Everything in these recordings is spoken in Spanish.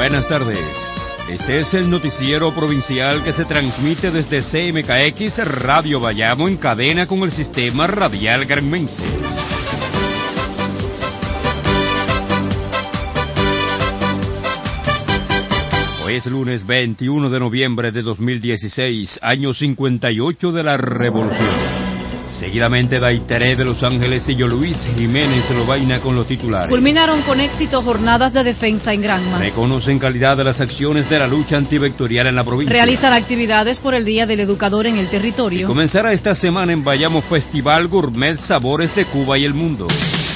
Buenas tardes. Este es el noticiero provincial que se transmite desde CMKX Radio Bayamo en cadena con el sistema radial granmense. Hoy es lunes 21 de noviembre de 2016, año 58 de la Revolución. Seguidamente Daiteré de Los Ángeles y yo Luis Jiménez Lobaina con los titulares. Culminaron con éxito jornadas de defensa en Granma. Reconocen calidad de las acciones de la lucha antivectorial en la provincia. Realizan actividades por el Día del Educador en el territorio. Y comenzará esta semana en Bayamo Festival Gourmet Sabores de Cuba y el Mundo.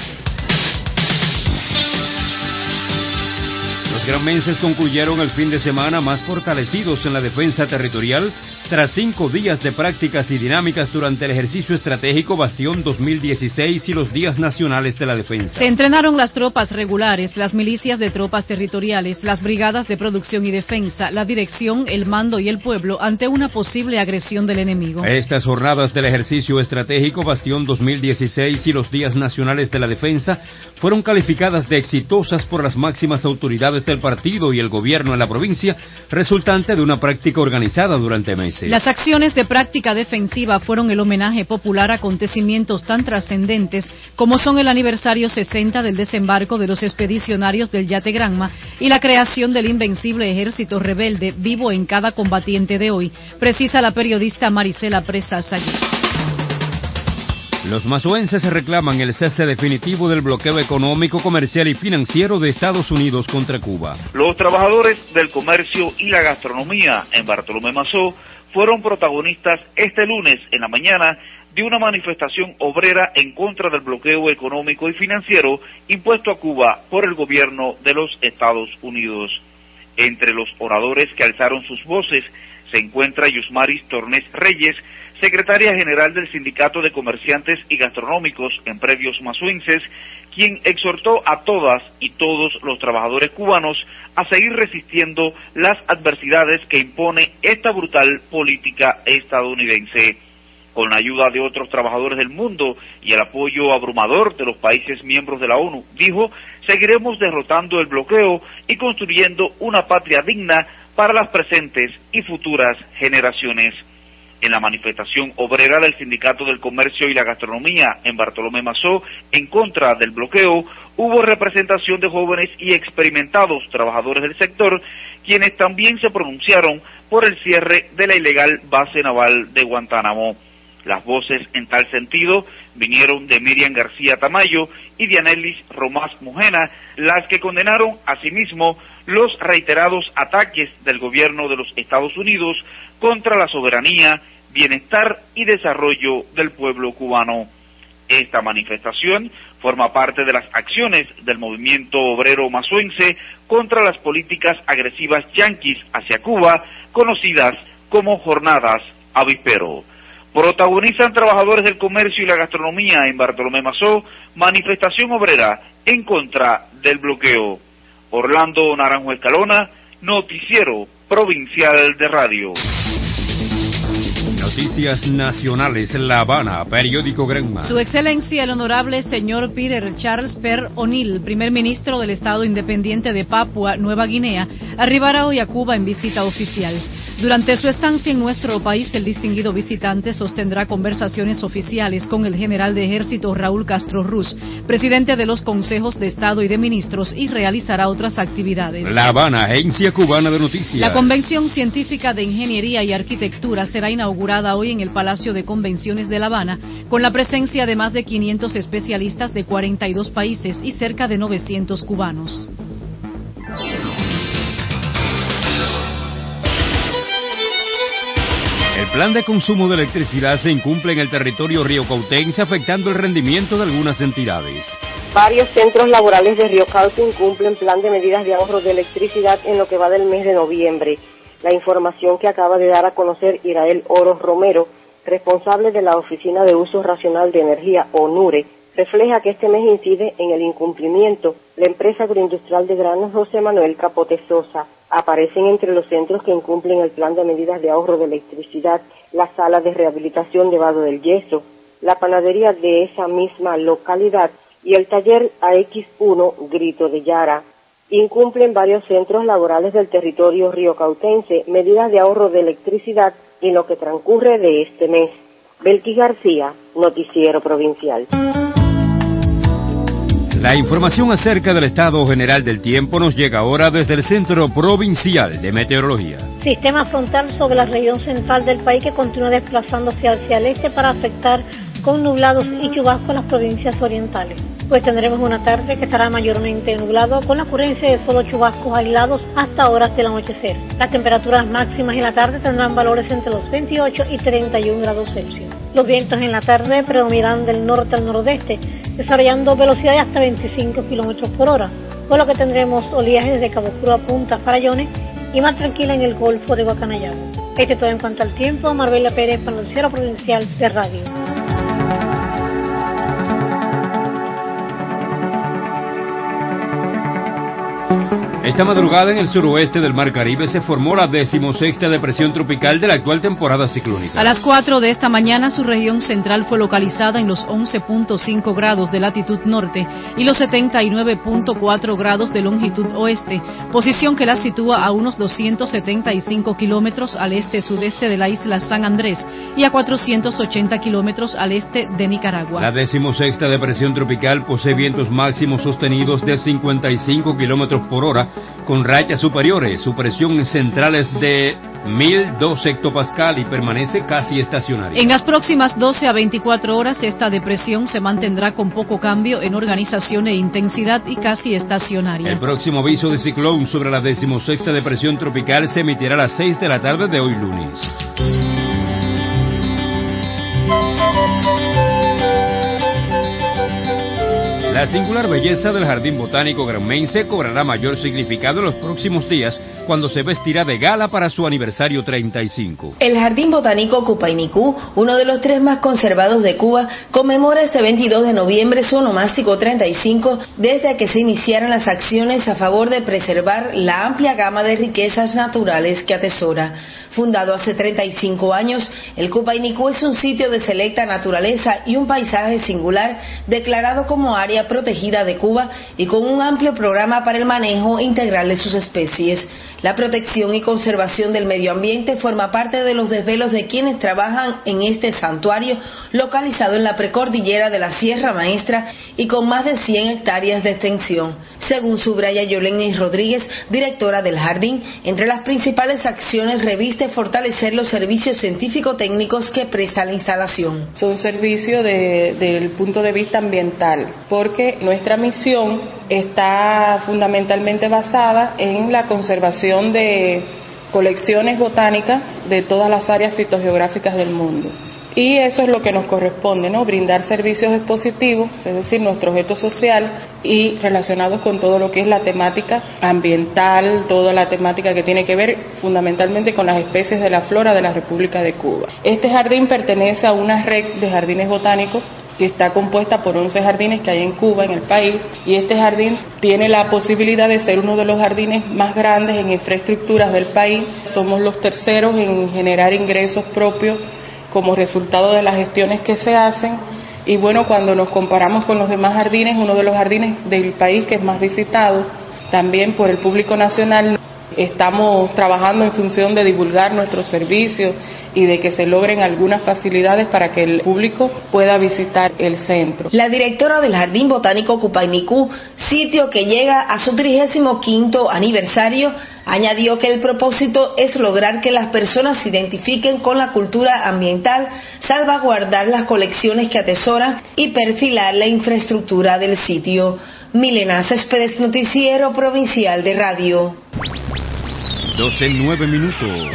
Los granmenses concluyeron el fin de semana más fortalecidos en la defensa territorial tras 5 días de prácticas y dinámicas durante el ejercicio estratégico Bastión 2016 y los días nacionales de la defensa. Se entrenaron las tropas regulares, las milicias de tropas territoriales, las brigadas de producción y defensa, la dirección, el mando y el pueblo ante una posible agresión del enemigo. Estas jornadas del ejercicio estratégico Bastión 2016 y los días nacionales de la defensa fueron calificadas de exitosas por las máximas autoridades del partido y el gobierno en la provincia, resultante de una práctica organizada durante meses. Las acciones de práctica defensiva fueron el homenaje popular a acontecimientos tan trascendentes como son el aniversario 60 del desembarco de los expedicionarios del Yate Granma y la creación del invencible ejército rebelde vivo en cada combatiente de hoy, precisa la periodista Marisela Presa Sayí. Los mazoenses reclaman el cese definitivo del bloqueo económico, comercial y financiero de Estados Unidos contra Cuba. Los trabajadores del comercio y la gastronomía en Bartolomé Mazó fueron protagonistas este lunes en la mañana de una manifestación obrera en contra del bloqueo económico y financiero impuesto a Cuba por el gobierno de los Estados Unidos. Entre los oradores que alzaron sus voces se encuentra Yusmaris Tornés Reyes, secretaria general del Sindicato de Comerciantes y Gastronómicos en Predios Mazuenses, quien exhortó a todas y todos los trabajadores cubanos a seguir resistiendo las adversidades que impone esta brutal política estadounidense. Con la ayuda de otros trabajadores del mundo y el apoyo abrumador de los países miembros de la ONU, dijo, seguiremos derrotando el bloqueo y construyendo una patria digna para las presentes y futuras generaciones. En la manifestación obrera del Sindicato del Comercio y la Gastronomía en Bartolomé Mazó, en contra del bloqueo, hubo representación de jóvenes y experimentados trabajadores del sector, quienes también se pronunciaron por el cierre de la ilegal base naval de Guantánamo. Las voces en tal sentido vinieron de Miriam García Tamayo y Dianelis Romás Mujena, las que condenaron asimismo los reiterados ataques del gobierno de los Estados Unidos contra la soberanía, bienestar y desarrollo del pueblo cubano. Esta manifestación forma parte de las acciones del movimiento obrero mazuense contra las políticas agresivas yanquis hacia Cuba, conocidas como Jornadas Avispero. Protagonizan trabajadores del comercio y la gastronomía en Bartolomé Mazó, manifestación obrera en contra del bloqueo. Orlando Naranjo Escalona, Noticiero Provincial de Radio. Noticias nacionales, La Habana, periódico Granma. Su Excelencia el Honorable Señor Peter Charles Per O'Neill, primer ministro del Estado Independiente de Papua Nueva Guinea, arribará hoy a Cuba en visita oficial. Durante su estancia en nuestro país, el distinguido visitante sostendrá conversaciones oficiales con el general de ejército Raúl Castro Ruz, presidente de los consejos de Estado y de ministros, y realizará otras actividades. La Habana, Agencia Cubana de Noticias. La Convención Científica de Ingeniería y Arquitectura será inaugurada hoy en el Palacio de Convenciones de La Habana, con la presencia de más de 500 especialistas de 42 países y cerca de 900 cubanos. El plan de consumo de electricidad se incumple en el territorio riocautense, afectando el rendimiento de algunas entidades. Varios centros laborales de Riocauto incumplen plan de medidas de ahorro de electricidad en lo que va del mes de noviembre. La información que acaba de dar a conocer Irael Oro Romero, responsable de la Oficina de Uso Racional de Energía, ONURE, refleja que este mes incide en el incumplimiento la empresa agroindustrial de granos José Manuel Capote Sosa. Aparecen entre los centros que incumplen el plan de medidas de ahorro de electricidad la sala de rehabilitación de Vado del Yeso, la panadería de esa misma localidad y el taller AX1 Grito de Yara. Incumplen varios centros laborales del territorio riocautense medidas de ahorro de electricidad en lo que transcurre de este mes. Belkis García, Noticiero Provincial. La información acerca del estado general del tiempo nos llega ahora desde el Centro Provincial de Meteorología. Sistema frontal sobre la región central del país que continúa desplazándose hacia el este para afectar con nublados y chubascos las provincias orientales. Pues tendremos una tarde que estará mayormente nublado con la ocurrencia de solo chubascos aislados hasta horas del anochecer. Las temperaturas máximas en la tarde tendrán valores entre los 28 y 31 grados Celsius. Los vientos en la tarde predominarán del norte al nordeste, desarrollando velocidades hasta 25 kilómetros por hora, por lo que tendremos oleaje desde Cabo Cruz a Punta Farallones y más tranquila en el Golfo de Guacanayabo. Este todo en cuanto al tiempo. Marbella Pérez para el Noticiero Provincial de Radio. Esta madrugada en el suroeste del Mar Caribe se formó la 16ª depresión tropical de la actual temporada ciclónica. A las 4 de esta mañana su región central fue localizada en los 11.5 grados de latitud norte y los 79.4 grados de longitud oeste, posición que la sitúa a unos 275 kilómetros al este-sudeste de la isla San Andrés y a 480 kilómetros al este de Nicaragua. La 16ª depresión tropical posee vientos máximos sostenidos de 55 kilómetros por hora, con rachas superiores. Su presión central es de 1002 hectopascal y permanece casi estacionaria. En las próximas 12 a 24 horas esta depresión se mantendrá con poco cambio en organización e intensidad y casi estacionaria. El próximo aviso de ciclón sobre la 16ª depresión tropical se emitirá a las 6 de la tarde de hoy lunes. La singular belleza del Jardín Botánico Granmense cobrará mayor significado en los próximos días cuando se vestirá de gala para su aniversario 35. El Jardín Botánico Cupaynicú, uno de los 3 más conservados de Cuba, conmemora este 22 de noviembre su onomástico 35 desde que se iniciaron las acciones a favor de preservar la amplia gama de riquezas naturales que atesora. Fundado hace 35 años, el Cupaynicú es un sitio de selecta naturaleza y un paisaje singular declarado como área protegida de Cuba y con un amplio programa para el manejo integral de sus especies. La protección y conservación del medio ambiente forma parte de los desvelos de quienes trabajan en este santuario localizado en la precordillera de la Sierra Maestra y con más de 100 hectáreas de extensión. Según subraya Yoleni Rodríguez, directora del jardín, entre las principales acciones reviste fortalecer los servicios científico-técnicos que presta la instalación. Son servicios desde el punto de vista ambiental, porque nuestra misión está fundamentalmente basada en la conservación de colecciones botánicas de todas las áreas fitogeográficas del mundo. Y eso es lo que nos corresponde, ¿no? Brindar servicios expositivos, es decir, nuestro objeto social y relacionados con todo lo que es la temática ambiental, toda la temática que tiene que ver fundamentalmente con las especies de la flora de la República de Cuba. Este jardín pertenece a una red de jardines botánicos que está compuesta por 11 jardines que hay en Cuba, en el país, y este jardín tiene la posibilidad de ser uno de los jardines más grandes en infraestructuras del país. Somos los terceros en generar ingresos propios como resultado de las gestiones que se hacen, y bueno, cuando nos comparamos con los demás jardines, uno de los jardines del país que es más visitado también por el público nacional. Estamos trabajando en función de divulgar nuestros servicios y de que se logren algunas facilidades para que el público pueda visitar el centro. La directora del Jardín Botánico Cupaynicú, sitio que llega a su 35º aniversario, añadió que el propósito es lograr que las personas se identifiquen con la cultura ambiental, salvaguardar las colecciones que atesoran y perfilar la infraestructura del sitio. Milena Céspedes, Noticiero Provincial de Radio. 12:09 minutos.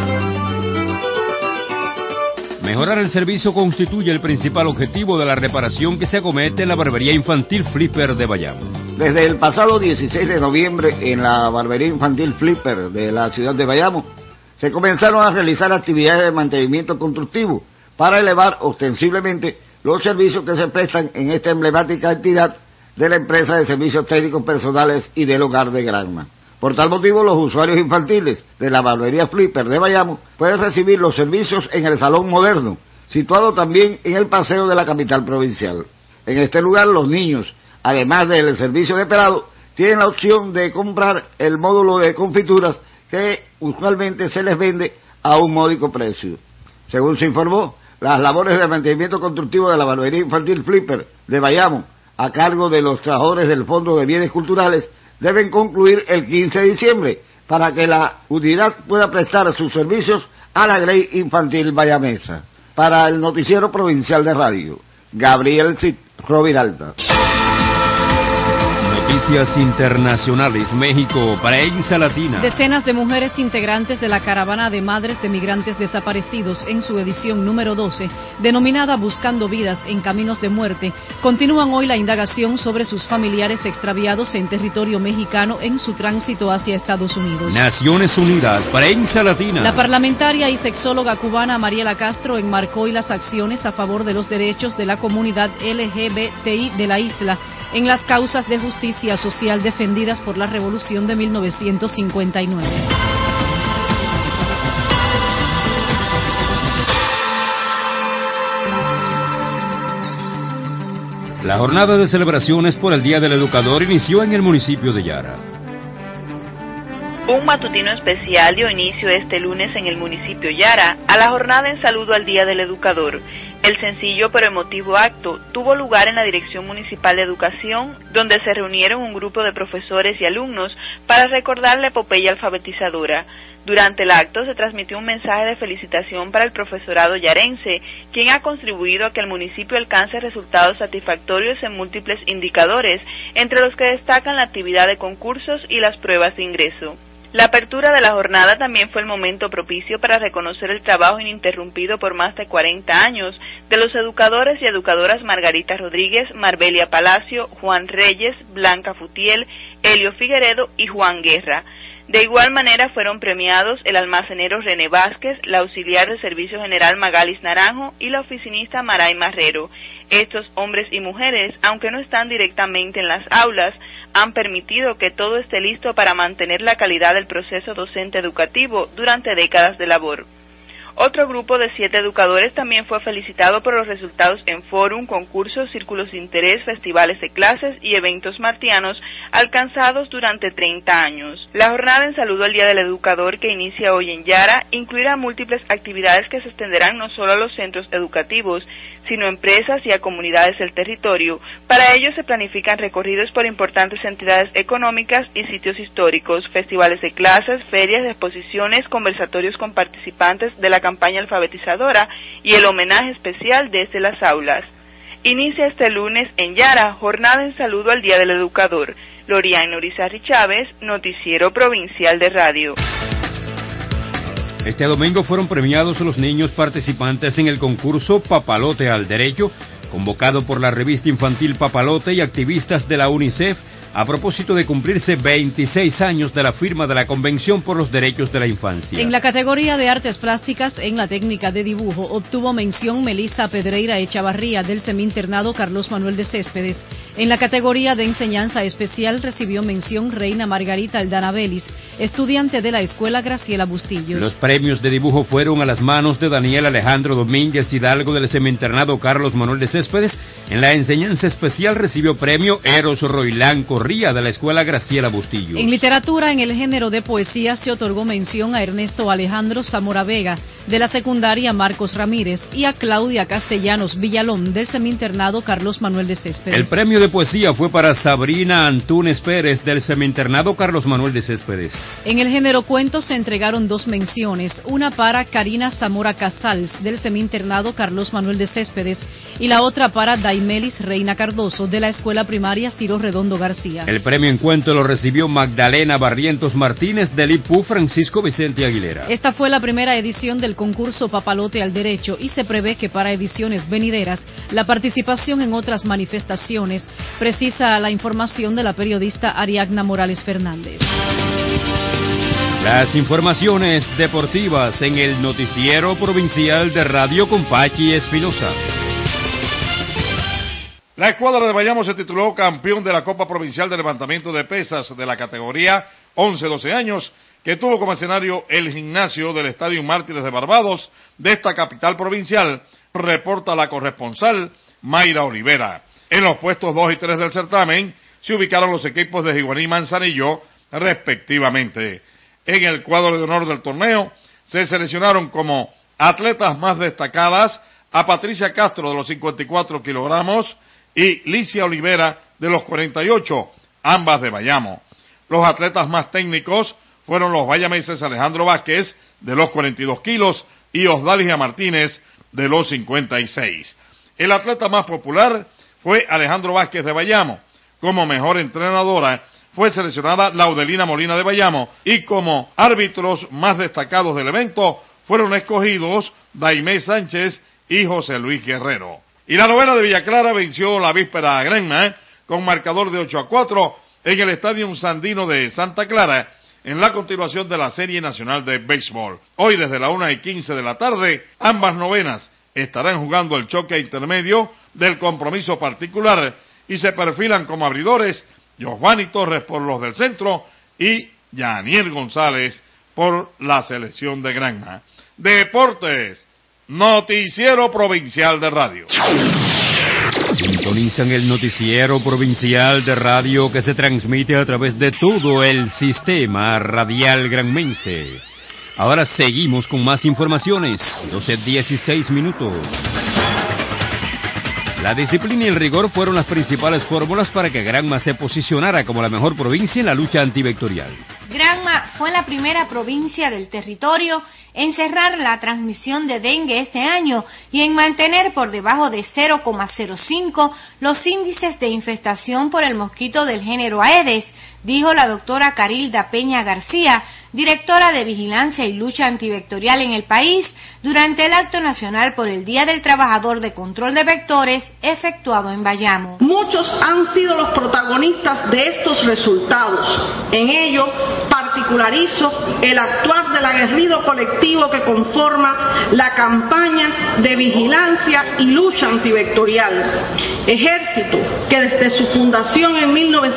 Mejorar el servicio constituye el principal objetivo de la reparación que se acomete en la barbería infantil Flipper de Bayamo. Desde el pasado 16 de noviembre, en la barbería infantil Flipper de la ciudad de Bayamo, se comenzaron a realizar actividades de mantenimiento constructivo para elevar ostensiblemente los servicios que se prestan en esta emblemática entidad de la empresa de servicios técnicos personales y del hogar de Granma. Por tal motivo, los usuarios infantiles de la barbería Flipper de Bayamo pueden recibir los servicios en el Salón Moderno, situado también en el paseo de la capital provincial. En este lugar, los niños, además del servicio de pelado, tienen la opción de comprar el módulo de confituras que usualmente se les vende a un módico precio. Según se informó, las labores de mantenimiento constructivo de la barbería infantil Flipper de Bayamo, a cargo de los trabajadores del Fondo de Bienes Culturales, deben concluir el 15 de diciembre para que la unidad pueda prestar sus servicios a la Grey Infantil Bayamesa. Para el Noticiero Provincial de Radio, Gabriel Cid, Roviralta. Noticias internacionales. México, prensa latina. Decenas de mujeres integrantes de la caravana de madres de migrantes desaparecidos en su edición número 12, denominada Buscando Vidas en Caminos de Muerte, continúan hoy la indagación sobre sus familiares extraviados en territorio mexicano en su tránsito hacia Estados Unidos. Naciones Unidas, prensa latina. La parlamentaria y sexóloga cubana Mariela Castro enmarcó hoy las acciones a favor de los derechos de la comunidad LGBTI de la isla en las causas de justicia social defendidas por la Revolución de 1959. La jornada de celebraciones por el Día del Educador inició en el municipio de Yara. Un matutino especial dio inicio este lunes en el municipio Yara a la jornada en saludo al Día del Educador. El sencillo pero emotivo acto tuvo lugar en la Dirección Municipal de Educación, donde se reunieron un grupo de profesores y alumnos para recordar la epopeya alfabetizadora. Durante el acto se transmitió un mensaje de felicitación para el profesorado yarense, quien ha contribuido a que el municipio alcance resultados satisfactorios en múltiples indicadores, entre los que destacan la actividad de concursos y las pruebas de ingreso. La apertura de la jornada también fue el momento propicio para reconocer el trabajo ininterrumpido por más de 40 años de los educadores y educadoras Margarita Rodríguez, Marbelia Palacio, Juan Reyes, Blanca Futiel, Helio Figueredo y Juan Guerra. De igual manera fueron premiados el almacenero René Vázquez, la auxiliar de Servicio General Magalis Naranjo y la oficinista Maray Marrero. Estos hombres y mujeres, aunque no están directamente en las aulas, han permitido que todo esté listo para mantener la calidad del proceso docente educativo durante décadas de labor. Otro grupo de 7 educadores también fue felicitado por los resultados en fórum, concursos, círculos de interés, festivales de clases y eventos martianos alcanzados durante 30 años. La jornada en saludo al Día del Educador, que inicia hoy en Yara, incluirá múltiples actividades que se extenderán no solo a los centros educativos, sino a empresas y a comunidades del territorio. Para ello se planifican recorridos por importantes entidades económicas y sitios históricos, festivales de clases, ferias, exposiciones, conversatorios con participantes de la campaña alfabetizadora y el homenaje especial desde las aulas. Inicia este lunes en Yara, jornada en saludo al Día del Educador. Lorian Norizarri Chávez, Noticiero Provincial de Radio. Este domingo fueron premiados los niños participantes en el concurso Papalote al Derecho, convocado por la revista infantil Papalote y activistas de la UNICEF, a propósito de cumplirse 26 años de la firma de la Convención por los Derechos de la Infancia. En la categoría de artes plásticas, en la técnica de dibujo, obtuvo mención Melissa Pedreira Echavarría del Semi-Internado Carlos Manuel de Céspedes. En la categoría de enseñanza especial recibió mención Reina Margarita Aldana Vélez, estudiante de la Escuela Graciela Bustillos. Los premios de dibujo fueron a las manos de Daniel Alejandro Domínguez Hidalgo del Semi-Internado Carlos Manuel de Céspedes. En la enseñanza especial recibió premio Eros Roilán Corría de la Escuela Graciela Bustillos. En literatura, en el género de poesía, se otorgó mención a Ernesto Alejandro Zamora Vega de la secundaria Marcos Ramírez y a Claudia Castellanos Villalón del Semi-Internado Carlos Manuel de Céspedes. El premio de poesía fue para Sabrina Antunes Pérez del Semi-Internado Carlos Manuel de Céspedes. En el género cuentos se entregaron 2 menciones, una para Karina Zamora Casals del Semi-Internado Carlos Manuel de Céspedes y la otra para Daimelis Reina Cardoso de la Escuela Primaria Ciro Redondo García. El premio en cuento lo recibió Magdalena Barrientos Martínez del IPU Francisco Vicente Aguilera. Esta fue la primera edición del concurso Papalote al Derecho y se prevé que para ediciones venideras la participación en otras manifestaciones, precisa la información de la periodista Ariadna Morales Fernández. Las informaciones deportivas en el Noticiero Provincial de Radio con Pachi Espinosa. La escuadra de Bayamo se tituló campeón de la Copa Provincial de Levantamiento de Pesas de la categoría 11-12 años, que tuvo como escenario el gimnasio del Estadio Mártires de Barbados de esta capital provincial, reporta la corresponsal Mayra Olivera. En los puestos 2 y 3 del certamen se ubicaron los equipos de Jiguaní y Manzanillo, respectivamente. En el cuadro de honor del torneo se seleccionaron como atletas más destacadas a Patricia Castro de los 54 kilogramos y Licia Olivera de los 48, ambas de Bayamo. Los atletas más técnicos fueron los bayameses Alejandro Vázquez de los 42 kilos y Osdalia Martínez de los 56. El atleta más popular fue Alejandro Vázquez de Bayamo. Como mejor entrenadora fue seleccionada Laudelina Molina de Bayamo y como árbitros más destacados del evento fueron escogidos Daimé Sánchez y José Luis Guerrero. Y la novena de Villa Clara venció la víspera a Granma con marcador de 8-4 en el Estadio Sandino de Santa Clara en la continuación de la Serie Nacional de Béisbol. Hoy desde la 1:15 de la tarde, ambas novenas estarán jugando el choque intermedio del compromiso particular y se perfilan como abridores Giovanni Torres por los del centro y Yaniel González por la selección de Granma. Deportes, Noticiero Provincial de Radio. Sintonizan el Noticiero Provincial de Radio que se transmite a través de todo el sistema radial granmense. Ahora seguimos con más informaciones. 12:16 minutos. La disciplina y el rigor fueron las principales fórmulas para que Granma se posicionara como la mejor provincia en la lucha antivectorial. Granma fue la primera provincia del territorio en cerrar la transmisión de dengue este año y en mantener por debajo de 0,05 los índices de infestación por el mosquito del género Aedes, dijo la doctora Carilda Peña García, directora de Vigilancia y Lucha Antivectorial en el país, durante el acto nacional por el Día del Trabajador de Control de Vectores efectuado en Bayamo. Muchos han sido los protagonistas de estos resultados. En ello, particularizo el actuar del aguerrido colectivo que conforma la campaña de vigilancia y lucha antivectorial. Ejército que desde su fundación en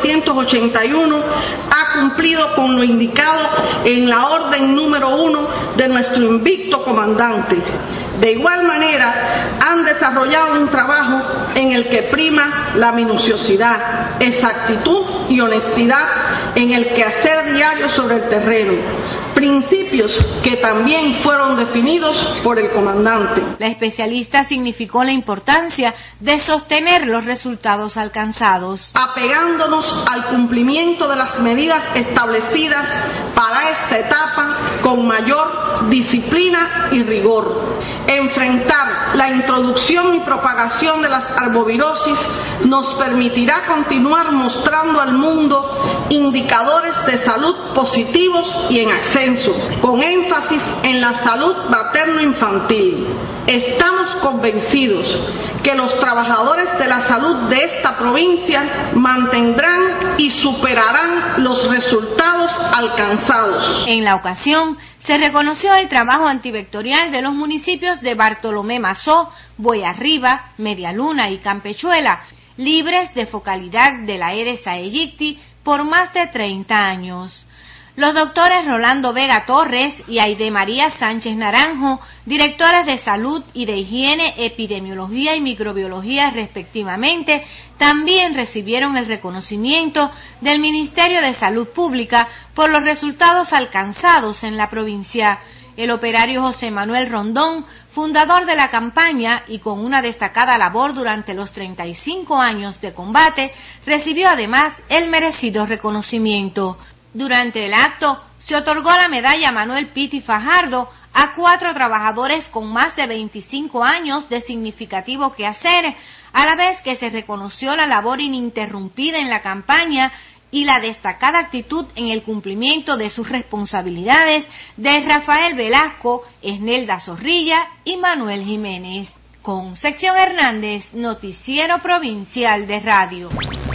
1981 ha cumplido con lo indicado en la orden número 1 de nuestro invicto comandante. De igual manera, han desarrollado un trabajo en el que prima la minuciosidad, exactitud y honestidad en el quehacer diario sobre el terreno, principios que también fueron definidos por el comandante. La especialista significó la importancia de sostener los resultados alcanzados. Apegándonos al cumplimiento de las medidas establecidas para esta etapa con mayor disciplina y rigor. Enfrentar la introducción y propagación de las arbovirosis nos permitirá continuar mostrando al mundo indicadores de salud positivos y en ascenso, con énfasis en la salud materno-infantil. Estamos convencidos que los trabajadores de la salud de esta provincia mantendrán y superarán los resultados alcanzados. En la ocasión, se reconoció el trabajo antivectorial de los municipios de Bartolomé Mazó, Boyarriba, Medialuna y Campechuela, libres de focalidad de la Aedes aegypti por más de 30 años. Los doctores Rolando Vega Torres y Aide María Sánchez Naranjo, directoras de Salud y de Higiene, Epidemiología y Microbiología respectivamente, también recibieron el reconocimiento del Ministerio de Salud Pública por los resultados alcanzados en la provincia. El operario José Manuel Rondón, fundador de la campaña y con una destacada labor durante los 35 años de combate, recibió además el merecido reconocimiento. Durante el acto se otorgó la medalla Manuel Pitti Fajardo a 4 trabajadores con más de 25 años de significativo quehacer, a la vez que se reconoció la labor ininterrumpida en la campaña y la destacada actitud en el cumplimiento de sus responsabilidades de Rafael Velasco, Esnelda Zorrilla y Manuel Jiménez. Concepción Hernández, Noticiero Provincial de Radio.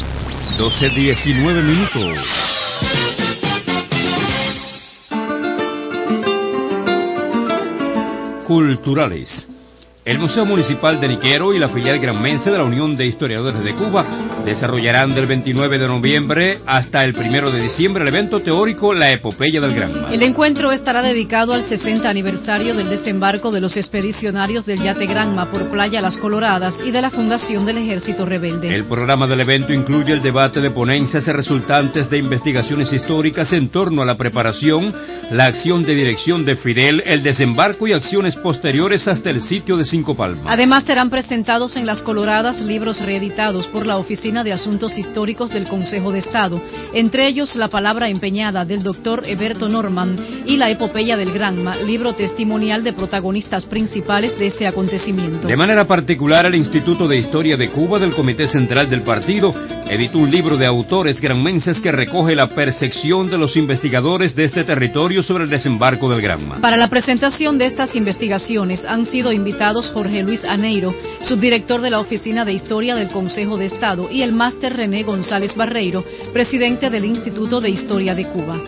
12:19 minutos. Culturales. El Museo Municipal de Niquero y la filial granmense de la Unión de Historiadores de Cuba desarrollarán del 29 de noviembre hasta el 1 de diciembre el evento teórico La Epopeya del Granma. El encuentro estará dedicado al 60 aniversario del desembarco de los expedicionarios del Yate Granma por Playa Las Coloradas y de la fundación del Ejército Rebelde. El programa del evento incluye el debate de ponencias resultantes de investigaciones históricas en torno a la preparación, la acción de dirección de Fidel, el desembarco y acciones posteriores hasta el sitio de Cinco Palmas. Además serán presentados en Las Coloradas libros reeditados por la Oficina de Asuntos Históricos del Consejo de Estado, entre ellos La Palabra Empeñada del doctor Eberto Norman y La Epopeya del Granma, libro testimonial de protagonistas principales de este acontecimiento. De manera particular, el Instituto de Historia de Cuba del Comité Central del Partido editó un libro de autores granmenses que recoge la percepción de los investigadores de este territorio sobre el desembarco del Granma. Para la presentación de estas investigaciones han sido invitados Jorge Luis Aneiro, subdirector de la Oficina de Historia del Consejo de Estado, y el máster René González Barreiro, presidente del Instituto de Historia de Cuba.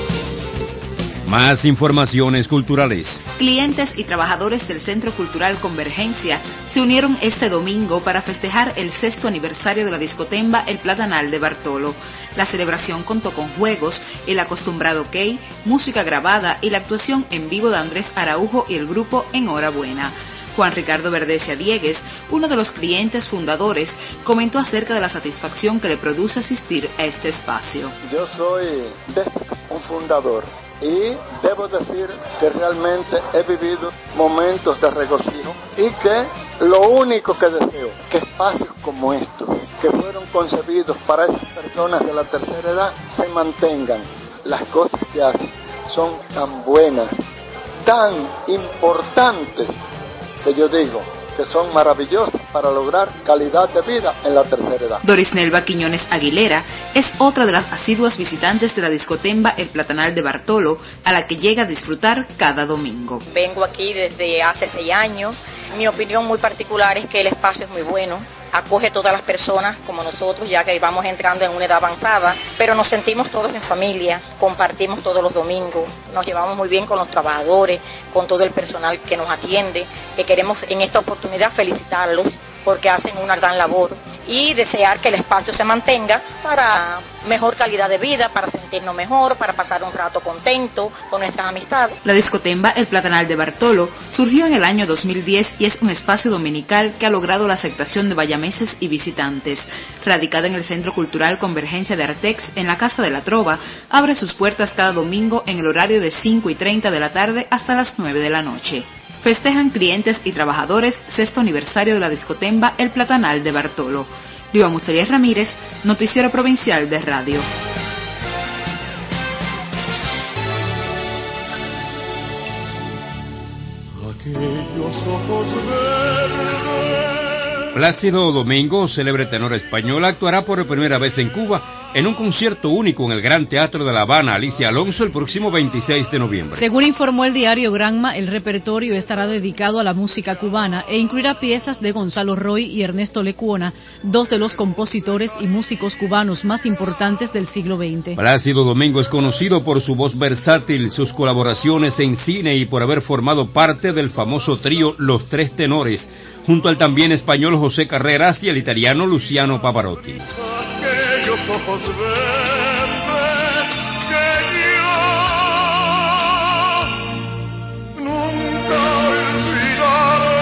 Más informaciones culturales. Clientes y trabajadores del Centro Cultural Convergencia se unieron este domingo para festejar el 6º aniversario de la discotemba El Platanal de Bartolo. La celebración contó con juegos, el acostumbrado key, música grabada y la actuación en vivo de Andrés Araujo y el grupo Enhorabuena. Juan Ricardo Verdecia Diegues, uno de los clientes fundadores, comentó acerca de la satisfacción que le produce asistir a este espacio. Yo soy un fundador y debo decir que realmente he vivido momentos de regocijo y que lo único que deseo, que espacios como estos, que fueron concebidos para esas personas de la tercera edad, se mantengan. Las cosas que hacen son tan buenas, tan importantes, que yo digo que son maravillosas para lograr calidad de vida en la tercera edad. Doris Nelva Quiñones Aguilera es otra de las asiduas visitantes de la discotemba El Platanal de Bartolo, a la que llega a disfrutar cada domingo. Vengo aquí desde hace 6 años. Mi opinión muy particular es que el espacio es muy bueno, acoge a todas las personas como nosotros, ya que vamos entrando en una edad avanzada, pero nos sentimos todos en familia, compartimos todos los domingos, nos llevamos muy bien con los trabajadores, con todo el personal que nos atiende, que queremos en esta oportunidad felicitarlos porque hacen una gran labor y desear que el espacio se mantenga para mejor calidad de vida, para sentirnos mejor, para pasar un rato contento con nuestras amistades. La discotemba El Platanal de Bartolo surgió en el año 2010 y es un espacio dominical que ha logrado la aceptación de bayameses y visitantes. Radicada en el Centro Cultural Convergencia de Artex, en la Casa de la Trova, abre sus puertas cada domingo en el horario de 5:30 de la tarde hasta las 9 de la noche. Festejan clientes y trabajadores 6º aniversario de la discotemba El Platanal de Bartolo. Liva Muselier Ramírez, Noticiero Provincial de Radio. Aquellos ojos verdes. Plácido Domingo, célebre tenor español, actuará por primera vez en Cuba en un concierto único en el Gran Teatro de La Habana, Alicia Alonso, el próximo 26 de noviembre. Según informó el diario Granma, el repertorio estará dedicado a la música cubana e incluirá piezas de Gonzalo Roy y Ernesto Lecuona, 2 de los compositores y músicos cubanos más importantes del siglo XX. Plácido Domingo es conocido por su voz versátil, sus colaboraciones en cine y por haber formado parte del famoso trío Los Tres Tenores, junto al también español José Carreras y el italiano Luciano Pavarotti. Aquellos ojos verdes que yo nunca olvidaré.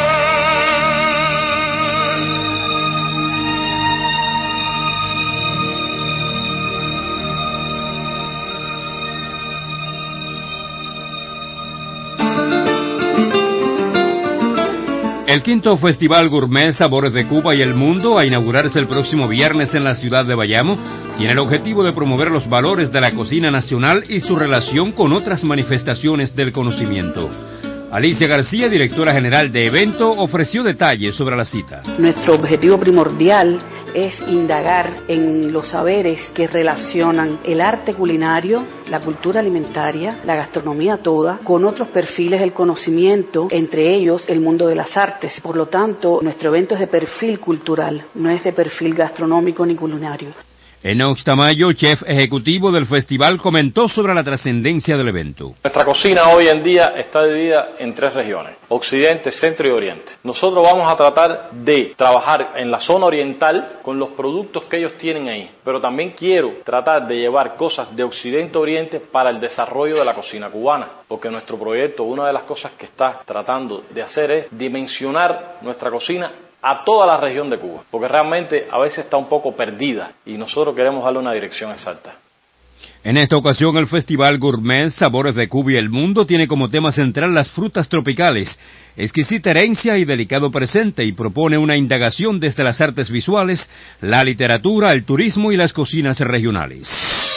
El quinto Festival Gourmet Sabores de Cuba y el Mundo, a inaugurarse el próximo viernes en la ciudad de Bayamo, tiene el objetivo de promover los valores de la cocina nacional y su relación con otras manifestaciones del conocimiento. Alicia García, directora general de evento, ofreció detalles sobre la cita. Nuestro objetivo primordial es indagar en los saberes que relacionan el arte culinario, la cultura alimentaria, la gastronomía toda, con otros perfiles del conocimiento, entre ellos el mundo de las artes. Por lo tanto, nuestro evento es de perfil cultural, no es de perfil gastronómico ni culinario. Enox Tamayo, chef ejecutivo del festival, comentó sobre la trascendencia del evento. Nuestra cocina hoy en día está dividida en 3 regiones, Occidente, Centro y Oriente. Nosotros vamos a tratar de trabajar en la zona oriental con los productos que ellos tienen ahí, pero también quiero tratar de llevar cosas de Occidente a Oriente para el desarrollo de la cocina cubana, porque nuestro proyecto, una de las cosas que está tratando de hacer es dimensionar nuestra cocina a toda la región de Cuba, porque realmente a veces está un poco perdida y nosotros queremos darle una dirección exacta. En esta ocasión, el Festival Gourmet Sabores de Cuba y el Mundo tiene como tema central las frutas tropicales, exquisita herencia y delicado presente, y propone una indagación desde las artes visuales, la literatura, el turismo y las cocinas regionales.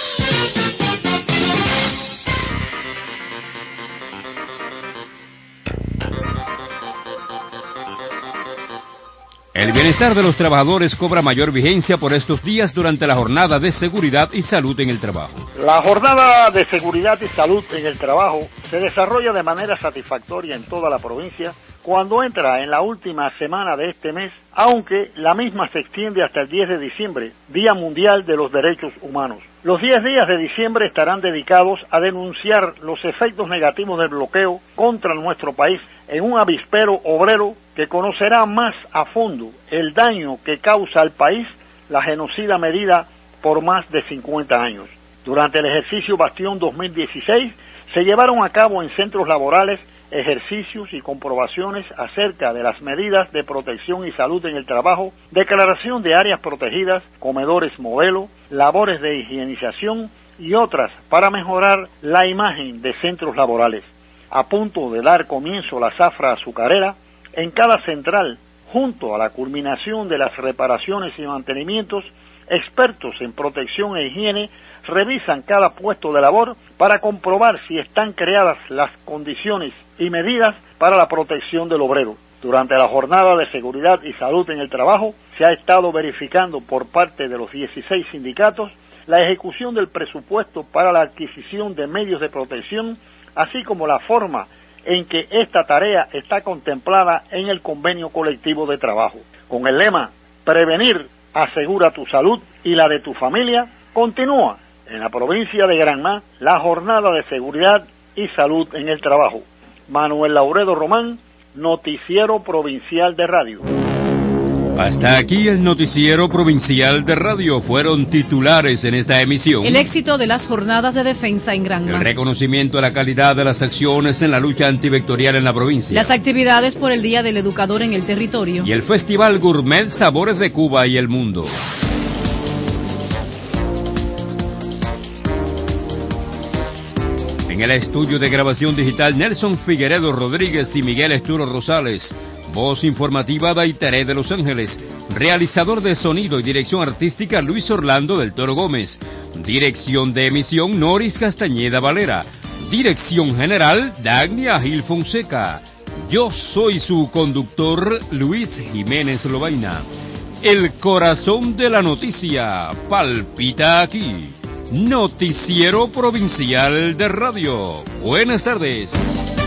El bienestar de los trabajadores cobra mayor vigencia por estos días durante la jornada de seguridad y salud en el trabajo. La jornada de seguridad y salud en el trabajo se desarrolla de manera satisfactoria en toda la provincia cuando entra en la última semana de este mes, aunque la misma se extiende hasta el 10 de diciembre, Día Mundial de los Derechos Humanos. Los 10 días de diciembre estarán dedicados a denunciar los efectos negativos del bloqueo contra nuestro país en un avispero obrero que conocerá más a fondo el daño que causa al país la genocida medida por más de 50 años. Durante el ejercicio Bastión 2016 se llevaron a cabo en centros laborales ejercicios y comprobaciones acerca de las medidas de protección y salud en el trabajo, declaración de áreas protegidas, comedores modelo, labores de higienización y otras para mejorar la imagen de centros laborales. A punto de dar comienzo la zafra azucarera, en cada central, junto a la culminación de las reparaciones y mantenimientos, expertos en protección e higiene revisan cada puesto de labor para comprobar si están creadas las condiciones y medidas para la protección del obrero. Durante la jornada de seguridad y salud en el trabajo se ha estado verificando por parte de los 16 sindicatos la ejecución del presupuesto para la adquisición de medios de protección, así como la forma en que esta tarea está contemplada en el convenio colectivo de trabajo. Con el lema "Prevenir asegura tu salud y la de tu familia", continúa en la provincia de Granma la jornada de seguridad y salud en el trabajo. Manuel Lauredo Román, Noticiero Provincial de Radio. Hasta aquí el Noticiero Provincial de Radio. Fueron titulares en esta emisión: el éxito de las jornadas de defensa en Granma, el reconocimiento de la calidad de las acciones en la lucha antivectorial en la provincia, las actividades por el Día del Educador en el territorio y el Festival Gourmet Sabores de Cuba y el Mundo. En el estudio de grabación digital, Nelson Figueredo Rodríguez y Miguel Esturo Rosales. Voz informativa, Daiteré de Los Ángeles. Realizador de sonido y dirección artística, Luis Orlando del Toro Gómez. Dirección de emisión, Noris Castañeda Valera. Dirección general, Dagnia Gil Fonseca. Yo soy su conductor, Luis Jiménez Lobaina. El corazón de la noticia palpita aquí. Noticiero Provincial de Radio. Buenas tardes.